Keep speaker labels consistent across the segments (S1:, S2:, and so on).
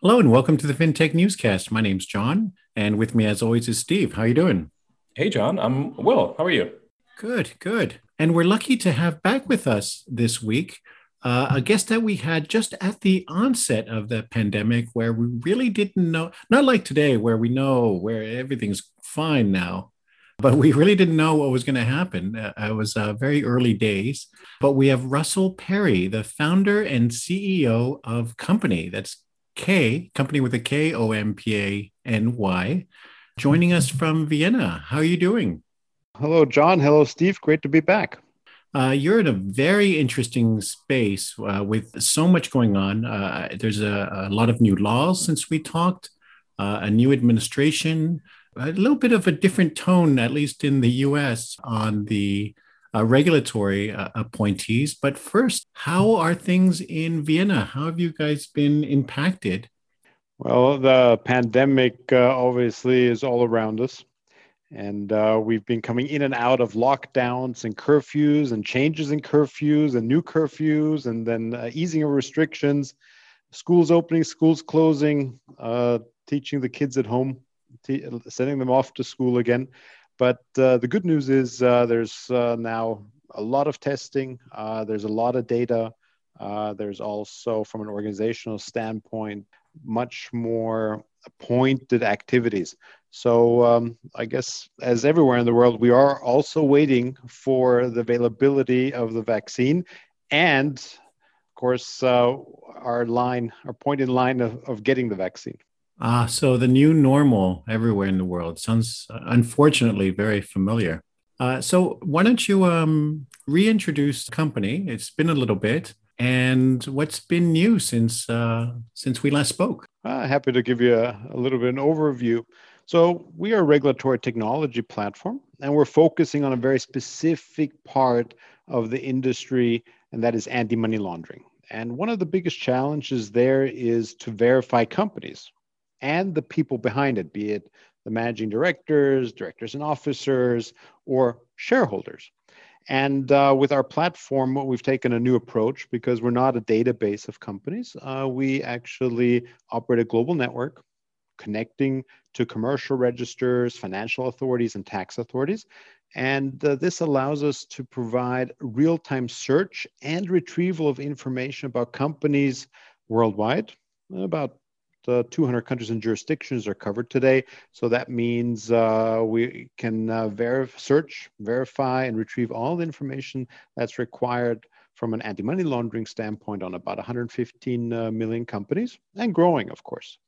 S1: Hello and welcome to the FinTech Newscast. My name's John, and with me, as always, is Steve. How are you doing?
S2: Hey, John, I'm Will. How are you?
S1: Good, good. And we're lucky to have back with us this week a guest that we had just at the onset of the pandemic, where we really didn't know, not like today, where we know where everything's fine now, but we really didn't know what was going to happen. It was very early days. But we have Russell Perry, the founder and CEO of Company. That's Company with a K, Ompany, joining us from Vienna. How are you doing?
S3: Hello, John. Hello, Steve. Great to be back.
S1: You're in a very interesting space with so much going on. There's a lot of new laws since we talked, a new administration, a little bit of a different tone, at least in the US, on the regulatory appointees. But first, how are things in Vienna? How have you guys been impacted?
S3: Well, the pandemic obviously is all around us. And we've been coming in and out of lockdowns and curfews and changes in curfews and new curfews and then easing of restrictions, schools opening, schools closing, teaching the kids at home, sending them off to school again. But the good news is there's now a lot of testing. There's a lot of data. There's also, from an organizational standpoint, much more pointed activities. So I guess as everywhere in the world, we are also waiting for the availability of the vaccine and, of course, our point in line of getting the vaccine.
S1: So the new normal everywhere in the world sounds unfortunately very familiar. So why don't you reintroduce the company? It's been a little bit, and what's been new since we last spoke?
S3: Happy to give you a little bit of an overview. So we are a regulatory technology platform, and we're focusing on a very specific part of the industry, and that is anti-money laundering. And one of the biggest challenges there is to verify companies and the people behind it, be it the managing directors, directors and officers, or shareholders. And with our platform, we've taken a new approach because we're not a database of companies. We actually operate a global network connecting to commercial registers, financial authorities, and tax authorities. And this allows us to provide real-time search and retrieval of information about companies worldwide. About 200 countries and jurisdictions are covered today. So that means we can search, verify, and retrieve all the information that's required from an anti-money laundering standpoint on about 115 million companies and growing, of course.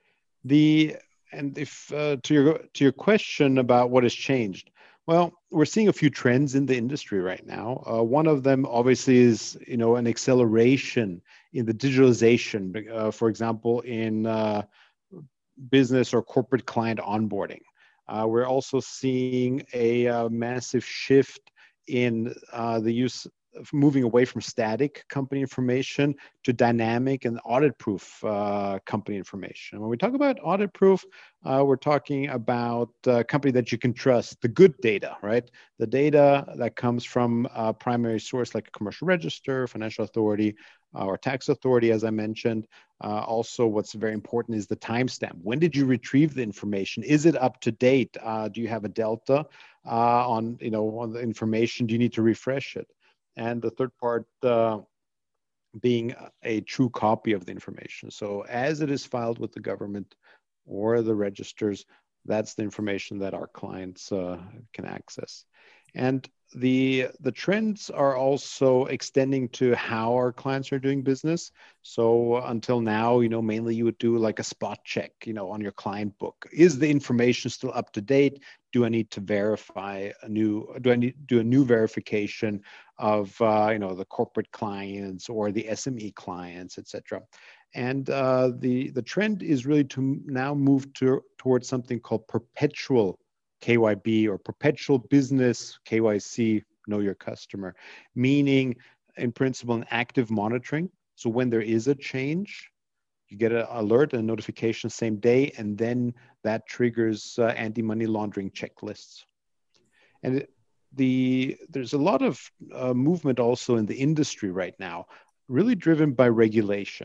S3: If to your question about what has changed, well, we're seeing a few trends in the industry right now. One of them obviously is an acceleration in the digitalization, for example, in business or corporate client onboarding. We're also seeing a massive shift in the use moving away from static company information to dynamic and audit-proof company information. When we talk about audit-proof, we're talking about a company that you can trust, the good data, right? The data that comes from a primary source like a commercial register, financial authority, or tax authority, as I mentioned. Also, what's very important is the timestamp. When did you retrieve the information? Is it up to date? Do you have a delta on the information? Do you need to refresh it? And the third part being a true copy of the information. So as it is filed with the government or the registers, that's the information that our clients can access. And the trends are also extending to how our clients are doing business. So until now, mainly you would do like a spot check, on your client book. Is the information still up to date? Do I need to verify do I need to do a new verification of, the corporate clients or the SME clients, et cetera? And the trend is really to now move towards something called perpetual KYB or perpetual business KYC, know your customer, meaning in principle an active monitoring. So when there is a change, you get an alert and notification same day, and then that triggers anti-money laundering checklists. And there's a lot of movement also in the industry right now, really driven by regulation.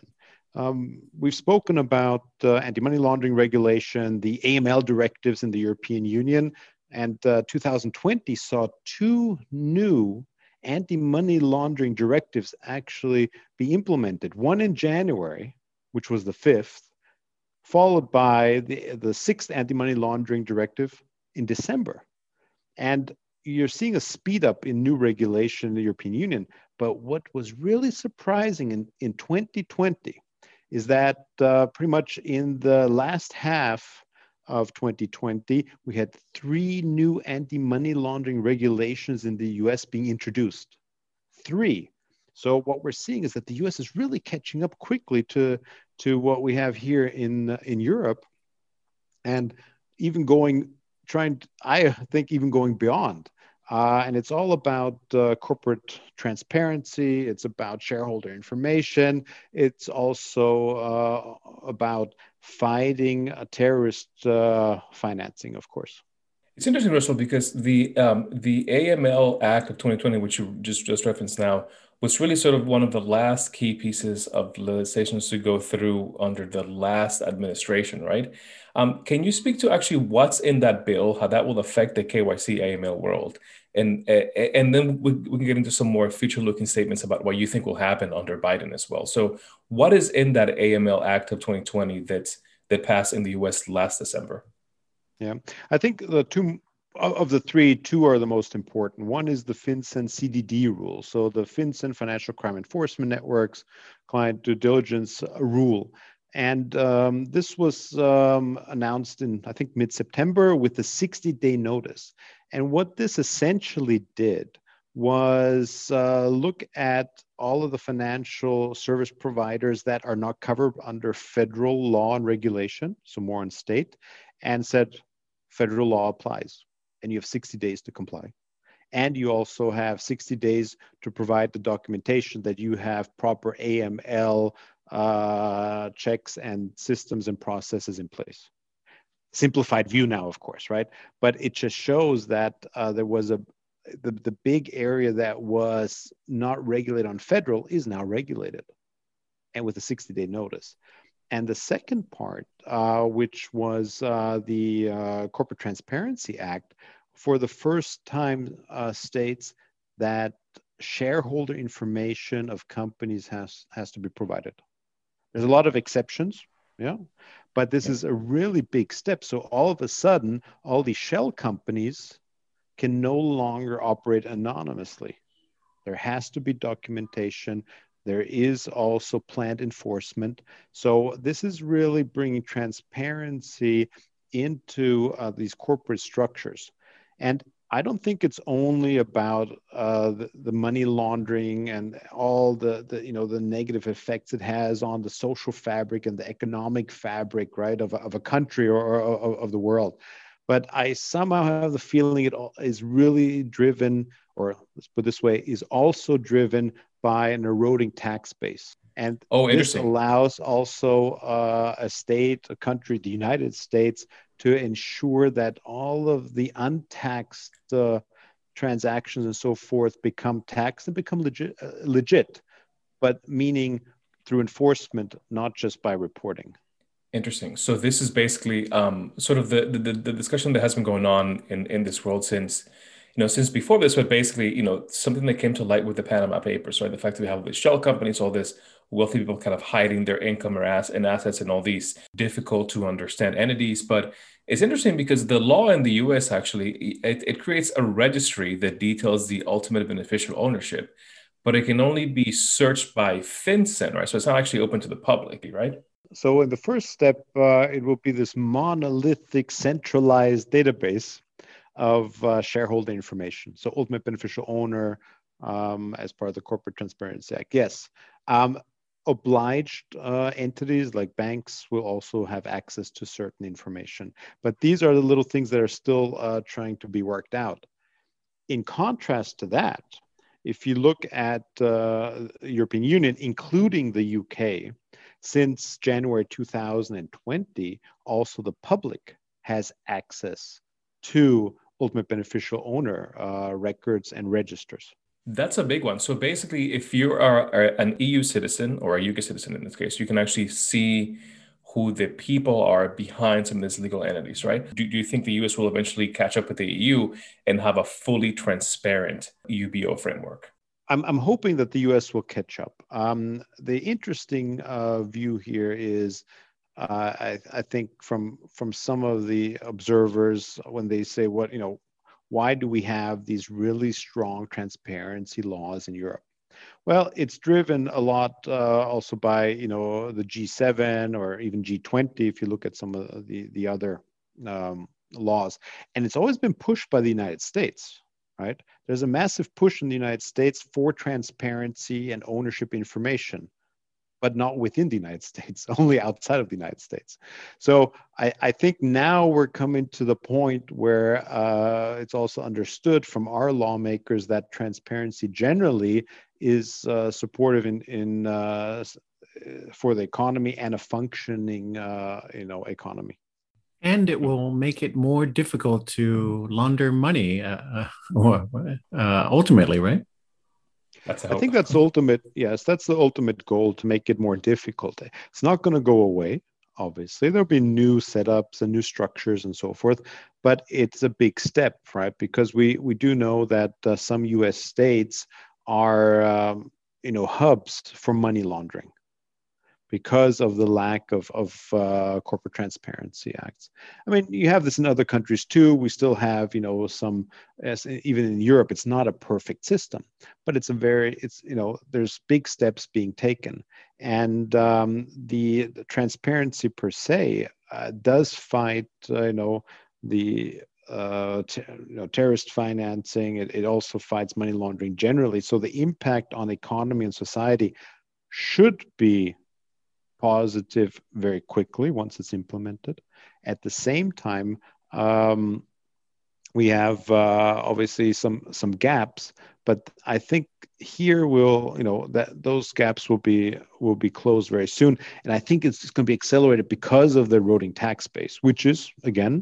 S3: We've spoken about anti-money laundering regulation, the AML directives in the European Union, and 2020 saw two new anti-money laundering directives actually be implemented. One in January, which was the fifth, followed by the sixth anti-money laundering directive in December. And you're seeing a speed up in new regulation in the European Union. But what was really surprising in 2020 is that pretty much in the last half of 2020, we had three new anti-money laundering regulations in the US being introduced. Three. So what we're seeing is that the US is really catching up quickly to what we have here in Europe, and even I think even going beyond. And it's all about corporate transparency. It's about shareholder information. It's also about fighting terrorist financing, of course.
S2: It's interesting, Russell, because the AML Act of 2020, which you just referenced now, was really sort of one of the last key pieces of legislations to go through under the last administration, right? Can you speak to actually what's in that bill, how that will affect the KYC AML world? And then we can get into some more future-looking statements about what you think will happen under Biden as well. So what is in that AML Act of 2020 that passed in the US last December?
S3: Yeah, I think the two of the three, two are the most important. One is the FinCEN CDD rule. So the FinCEN Financial Crime Enforcement Network's client due diligence rule. And this was announced in, I think, mid-September with the 60-day notice. And what this essentially did was look at all of the financial service providers that are not covered under federal law and regulation, so more on state, and said federal law applies, and you have 60 days to comply. And you also have 60 days to provide the documentation that you have proper AML checks and systems and processes in place. Simplified view now, of course, right? But it just shows that there was the big area that was not regulated on federal is now regulated, and with a 60-day notice. And the second part, which was the Corporate Transparency Act, for the first time states that shareholder information of companies has to be provided. There's a lot of exceptions, yeah, but this is a really big step. So all of a sudden, all these shell companies can no longer operate anonymously. There has to be documentation. There is also planned enforcement. So this is really bringing transparency into these corporate structures. And I don't think it's only about the money laundering and all the negative effects it has on the social fabric and the economic fabric, right, of a country or of the world. But I somehow have the feeling it is really driven, or let's put it this way, is also driven by an eroding tax base. And this allows also a state, a country, the United States, to ensure that all of the untaxed transactions and so forth become taxed and become legit, but meaning through enforcement, not just by reporting.
S2: Interesting. So this is basically sort of the discussion that has been going on in this world since before this, but basically, something that came to light with the Panama Papers, right? The fact that we have these shell companies, all this wealthy people kind of hiding their income or assets and all these difficult to understand entities. But it's interesting because the law in the US actually, it creates a registry that details the ultimate beneficial ownership, but it can only be searched by FinCEN, right? So it's not actually open to the public, right?
S3: So in the first step, it will be this monolithic centralized database of shareholder information. So ultimate beneficial owner as part of the Corporate Transparency Act. Yes. Obliged entities like banks will also have access to certain information. But these are the little things that are still trying to be worked out. In contrast to that, if you look at the European Union, including the UK, since January 2020, also the public has access to ultimate beneficial owner records and registers.
S2: That's a big one. So basically, if you are an EU citizen or a UK citizen in this case, you can actually see who the people are behind some of these legal entities, right? Do you think the US will eventually catch up with the EU and have a fully transparent UBO framework?
S3: I'm hoping that the US will catch up. The interesting view here is I think from some of the observers when they say why do we have these really strong transparency laws in Europe? Well, it's driven a lot also by the G7 or even G20 if you look at some of the other laws, and it's always been pushed by the United States. Right? There's a massive push in the United States for transparency and ownership information, but not within the United States, only outside of the United States. So I think now we're coming to the point where it's also understood from our lawmakers that transparency generally is supportive in for the economy and a functioning economy.
S1: And it will make it more difficult to launder money, ultimately, right?
S2: That's a
S3: I
S2: hope.
S3: think that's ultimate. Yes, that's the ultimate goal, to make it more difficult. It's not going to go away. Obviously, there'll be new setups and new structures and so forth, but it's a big step, right? Because we do know that some U.S. states are hubs for money laundering because of the lack of corporate transparency acts. I mean, you have this in other countries too. We still have, some, even in Europe, it's not a perfect system, but there's big steps being taken. And the transparency per se does fight, the terrorist financing. It also fights money laundering generally. So the impact on economy and society should be positive very quickly once it's implemented. At the same time, we have obviously some gaps, but I think here that those gaps will be closed very soon, and I think it's going to be accelerated because of the eroding tax base, which is again,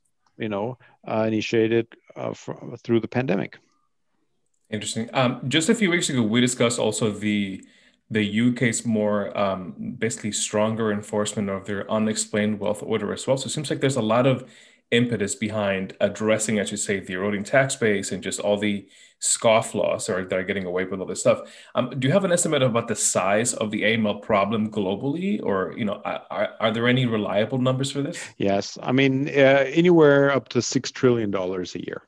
S3: initiated through the pandemic.
S2: Interesting. Just a few weeks ago, we discussed also the UK's more basically stronger enforcement of their unexplained wealth order as well. So it seems like there's a lot of impetus behind addressing, I should say, the eroding tax base and just all the scofflaws that are getting away with all this stuff. Do you have an estimate about the size of the AML problem globally, or are there any reliable numbers for this?
S3: Yes, I mean anywhere up to $6 trillion a year.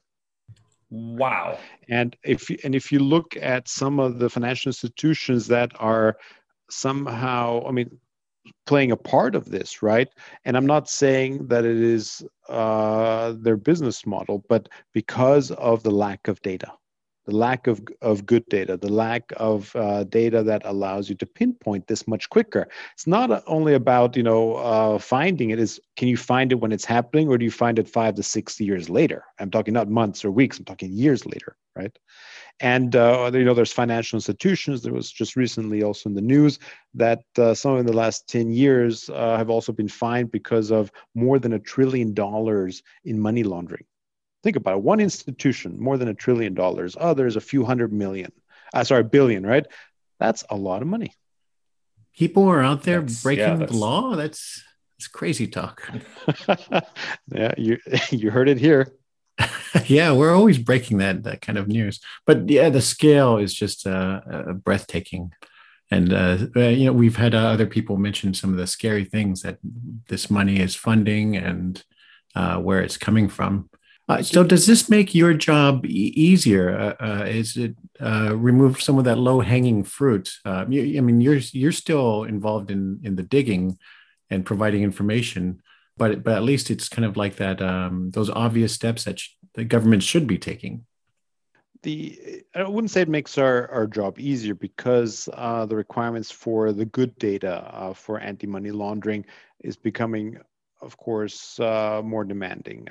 S2: Wow.
S3: And if you look at some of the financial institutions that are somehow, playing a part of this, right? And I'm not saying that it is their business model, but because of the lack of data, the lack of good data, the lack of data that allows you to pinpoint this much quicker. It's not only about finding it. Is can you find it when it's happening, or do you find it 5 to 6 years later? I'm talking not months or weeks. I'm talking years later, right? And there's financial institutions. There was just recently also in the news that some in the last 10 years have also been fined because of more than $1 trillion in money laundering. Think about it. One institution, more than $1 trillion. Others, a few hundred million. Billion, right? That's a lot of money.
S1: People are out there breaking the law. That's crazy talk.
S3: Yeah, you heard it here.
S1: Yeah, we're always breaking that kind of news. But yeah, the scale is just breathtaking. And we've had other people mention some of the scary things that this money is funding and where it's coming from. So does this make your job easier? Is it remove some of that low-hanging fruit? You're still involved in the digging and providing information, but at least it's kind of like that those obvious steps that the government should be taking.
S3: I wouldn't say it makes our job easier, because the requirements for the good data for anti-money laundering is becoming, of course, more demanding.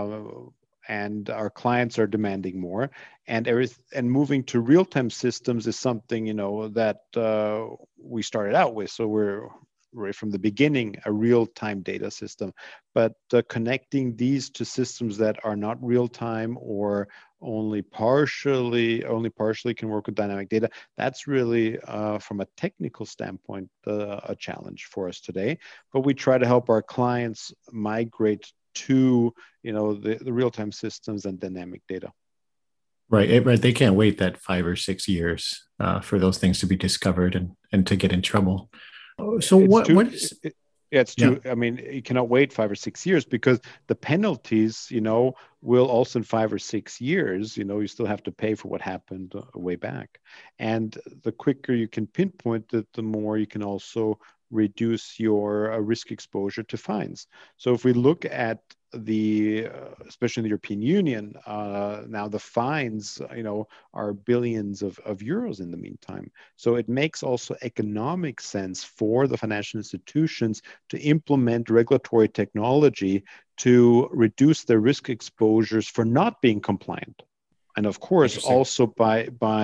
S3: And our clients are demanding more, and moving to real-time systems is something that we started out with. So we're right from the beginning a real-time data system, but connecting these to systems that are not real-time or only partially can work with dynamic data, that's really from a technical standpoint a challenge for us today. But we try to help our clients migrate to the real-time systems and dynamic data.
S1: Right, right. They can't wait that 5 or 6 years for those things to be discovered and to get in trouble. So what is?
S3: It's too. Yeah. I mean, you cannot wait 5 or 6 years because the penalties, will also in 5 or 6 years, you still have to pay for what happened way back. And the quicker you can pinpoint it, the more you can also reduce your risk exposure to fines. So if we look at especially in the European Union, now the fines, are billions of euros in the meantime. So it makes also economic sense for the financial institutions to implement regulatory technology to reduce their risk exposures for not being compliant. And of course, also by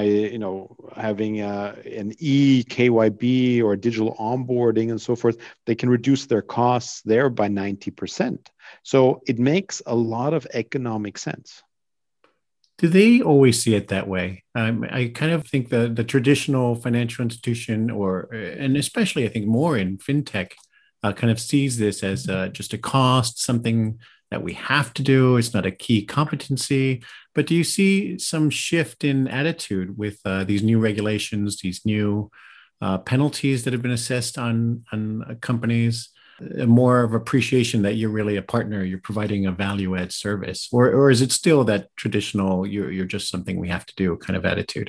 S3: having an eKYB or digital onboarding and so forth, they can reduce their costs there by 90%. So it makes a lot of economic sense.
S1: Do they always see it that way? I kind of think the traditional financial institution, and especially I think more in fintech, kind of sees this as just a cost, something that we have to do. It's not a key competency. But do you see some shift in attitude with these new regulations, these new penalties that have been assessed on companies? More of appreciation that you're really a partner, you're providing a value add service, or is it still that traditional you're just something we have to do kind of attitude?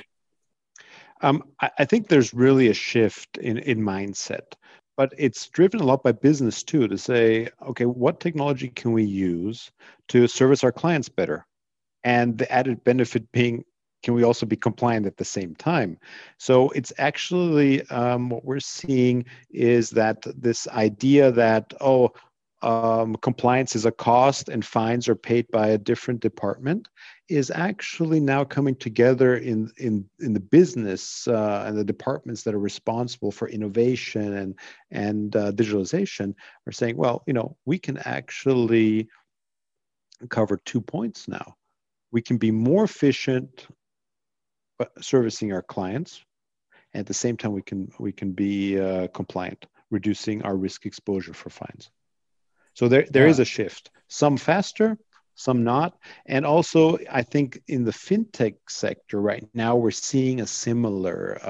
S3: I think there's really a shift in mindset. But it's driven a lot by business too, to say, okay, what technology can we use to service our clients better? And the added benefit being, can we also be compliant at the same time? So it's actually what we're seeing is that this idea that, compliance is a cost and fines are paid by a different department is actually now coming together in the business and the departments that are responsible for innovation and digitalization are saying, well, we can actually cover 2 points now. We can be more efficient servicing our clients. And at the same time, we can be compliant, reducing our risk exposure for fines. So there is a shift, some faster, some not. And also, I think in the fintech sector right now, we're seeing a similar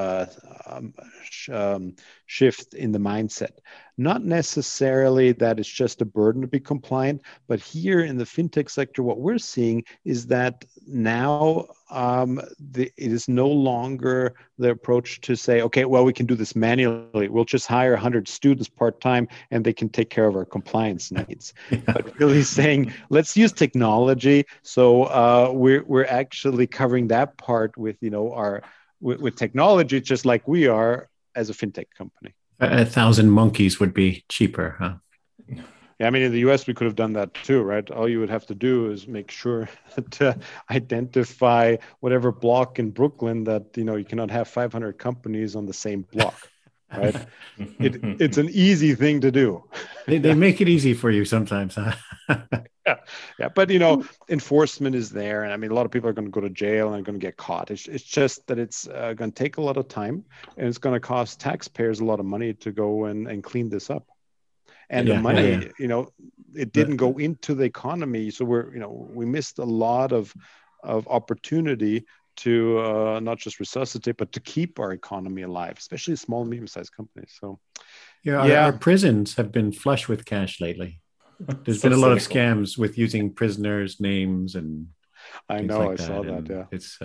S3: shift in the mindset. Not necessarily that it's just a burden to be compliant, but here in the fintech sector, what we're seeing is that now it is no longer the approach to say, okay, well, we can do this manually. We'll just hire 100 students part-time and they can take care of our compliance needs. Yeah. But really saying, let's use technology. So we're actually covering that part with, with technology, just like we are as a fintech company.
S1: 1,000 monkeys would be cheaper, huh?
S3: Yeah, I mean, in the US, we could have done that too, right? All you would have to do is make sure to identify whatever block in Brooklyn that, you cannot have 500 companies on the same block, right? It's an easy thing to do.
S1: They make it easy for you sometimes, huh?
S3: Yeah. But, enforcement is there. And I mean, a lot of people are going to go to jail and are going to get caught. It's just that it's going to take a lot of time and it's going to cost taxpayers a lot of money to go and clean this up. And the money, it didn't go into the economy. So we missed a lot of opportunity to not just resuscitate, but to keep our economy alive, especially small and medium-sized companies. So,
S1: our prisons have been flush with cash lately. There's been a lot of scams with using prisoners' names and
S3: I
S1: things
S3: know,
S1: like
S3: I
S1: that.
S3: saw that. Yeah,
S1: it's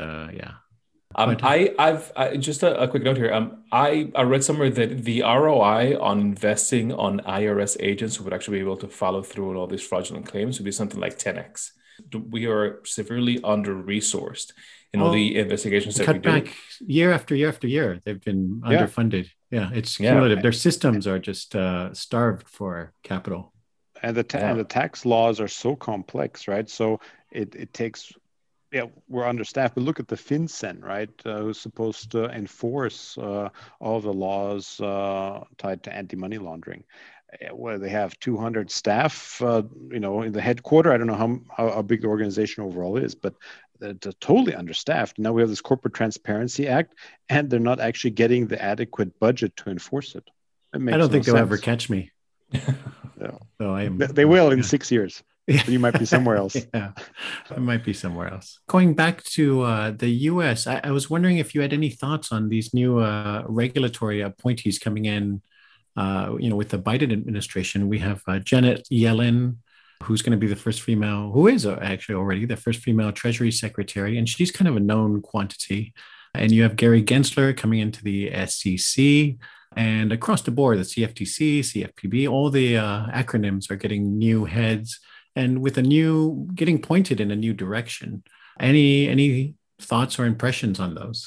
S2: I've just a quick note here. I read somewhere that the ROI on investing on IRS agents who would actually be able to follow through on all these fraudulent claims would be something like 10x. We are severely under-resourced in all the investigations that we do.
S1: Cut back year after year after year. They've been underfunded. Yeah, it's cumulative. Their systems are just starved for capital.
S3: And the tax laws are so complex, right? So it takes yeah, we're understaffed. But look at the FinCEN, right? Who's supposed to enforce all the laws tied to anti-money laundering. Where they have 200 staff, in the headquarter. I don't know how big the organization overall is, but they're totally understaffed. Now we have this Corporate Transparency Act, and they're not actually getting the adequate budget to enforce it. It
S1: I
S3: makes
S1: don't
S3: no
S1: think they'll ever
S3: sense.
S1: catch me.
S3: Yeah.
S1: So I am.
S3: They will in 6 years.
S1: Yeah.
S3: You might be somewhere else.
S1: Yeah, I might be somewhere else. Going back to the US, I was wondering if you had any thoughts on these new regulatory appointees coming in. With the Biden administration, we have Janet Yellen, who's going to be the first female, who is actually already the first female Treasury Secretary, and she's kind of a known quantity. And you have Gary Gensler coming into the SEC. And across the board, the CFTC, CFPB, all the acronyms are getting new heads and with getting pointed in a new direction. Any thoughts or impressions on those?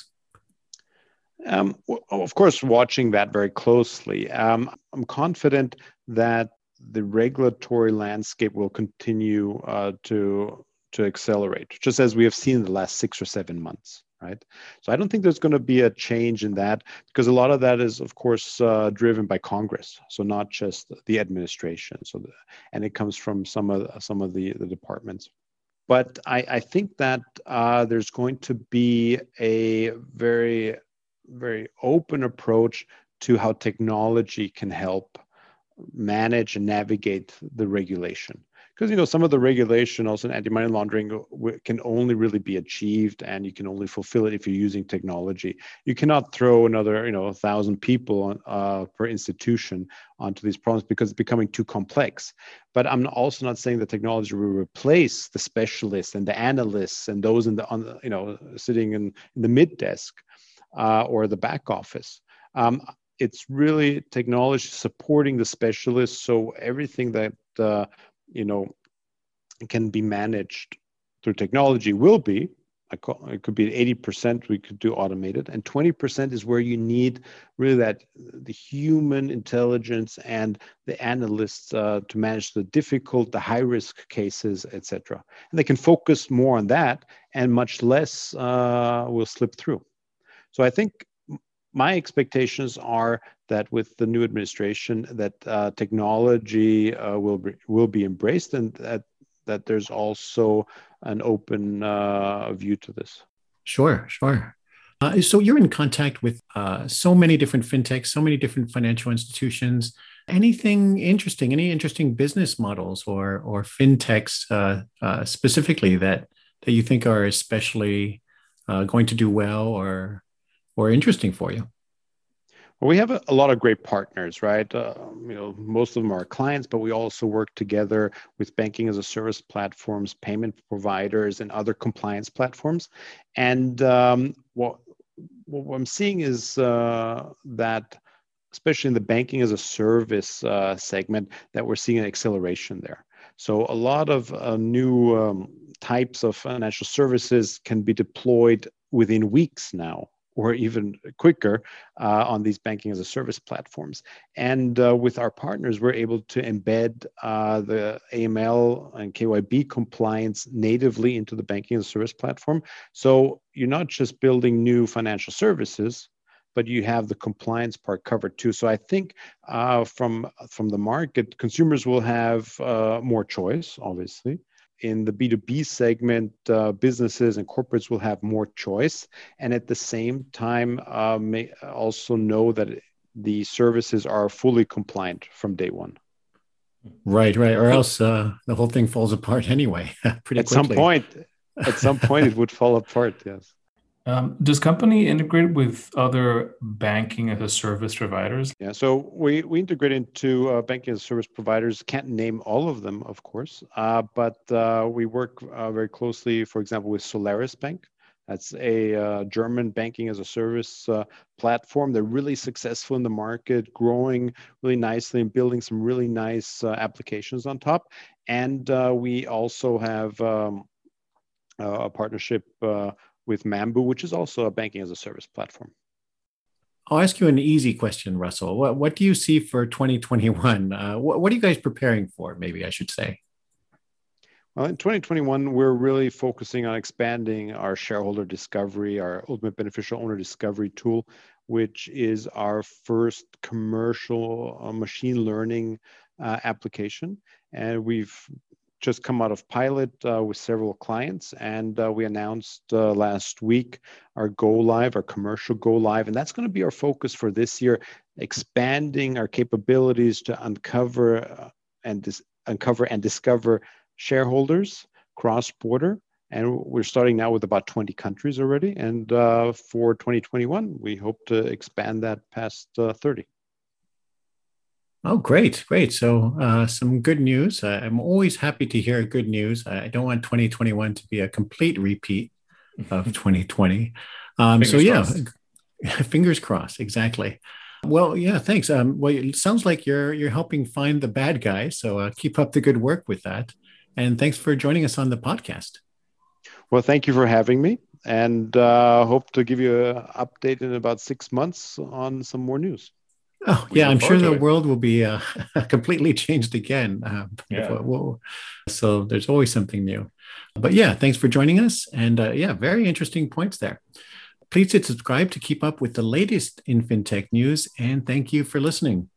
S3: Of course, watching that very closely. I'm confident that the regulatory landscape will continue to accelerate, just as we have seen in the last 6 or 7 months. Right. So I don't think there's going to be a change in that, because a lot of that is, of course, driven by Congress. So not just the administration. And it comes from some of the departments. But I think that there's going to be a very, very open approach to how technology can help manage and navigate the regulation. Because, some of the regulation also in anti-money laundering can only really be achieved, and you can only fulfill it if you're using technology. You cannot throw another, 1,000 people per institution onto these problems, because it's becoming too complex. But I'm also not saying that technology will replace the specialists and the analysts and those sitting in the mid desk or the back office. It's really technology supporting the specialists, so everything that can be managed through technology will be. It could be 80% we could do automated, and 20% is where you need really the human intelligence and the analysts to manage the difficult, the high risk cases, etc. And they can focus more on that, and much less will slip through. So I think my expectations are that with the new administration, that technology will be embraced, and that there's also an open view to this.
S1: Sure. So you're in contact with so many different fintechs, so many different financial institutions. Anything interesting? Any interesting business models or fintechs specifically that you think are especially going to do well or interesting for you?
S3: Well, we have a lot of great partners, right? Most of them are clients, but we also work together with banking as a service platforms, payment providers, and other compliance platforms. And what I'm seeing is that, especially in the banking as a service segment, that we're seeing an acceleration there. So a lot of new types of financial services can be deployed within weeks now, or even quicker on these banking as a service platforms. And with our partners, we're able to embed the AML and KYB compliance natively into the banking as a service platform. So you're not just building new financial services, but you have the compliance part covered too. So I think from the market, consumers will have more choice, obviously. In the B2B segment, businesses and corporates will have more choice, and at the same time may also know that the services are fully compliant from day one.
S1: Right. Or else the whole thing falls apart anyway, pretty quickly.
S3: At some point, it would fall apart, yes.
S2: Does company integrate with other banking as a service providers?
S3: Yeah, so we integrate into banking as a service providers. Can't name all of them, of course, but we work very closely, for example, with Solaris Bank. That's a German banking as a service platform. They're really successful in the market, growing really nicely and building some really nice applications on top. And we also have a partnership with Mambu, which is also a banking as a service platform.
S1: I'll ask you an easy question, Russell. What do you see for 2021? What are you guys preparing for, maybe I should say?
S3: In 2021, we're really focusing on expanding our shareholder discovery, our ultimate beneficial owner discovery tool, which is our first commercial machine learning application. And we've just come out of pilot with several clients, and we announced last week our go live, our commercial go live, and that's going to be our focus for this year, expanding our capabilities to uncover and discover shareholders cross-border. And we're starting now with about 20 countries already. And for 2021, we hope to expand that past 30.
S1: Oh, great. So some good news. I'm always happy to hear good news. I don't want 2021 to be a complete repeat of 2020.
S2: Fingers crossed.
S1: Fingers crossed. Exactly. Well, yeah, thanks. Well, it sounds like you're helping find the bad guy. So keep up the good work with that. And thanks for joining us on the podcast.
S3: Well, thank you for having me, and hope to give you an update in about 6 months on some more news.
S1: Oh, yeah, I'm sure the world will be completely changed again. So there's always something new. But yeah, thanks for joining us. And very interesting points there. Please hit subscribe to keep up with the latest in fintech news. And thank you for listening.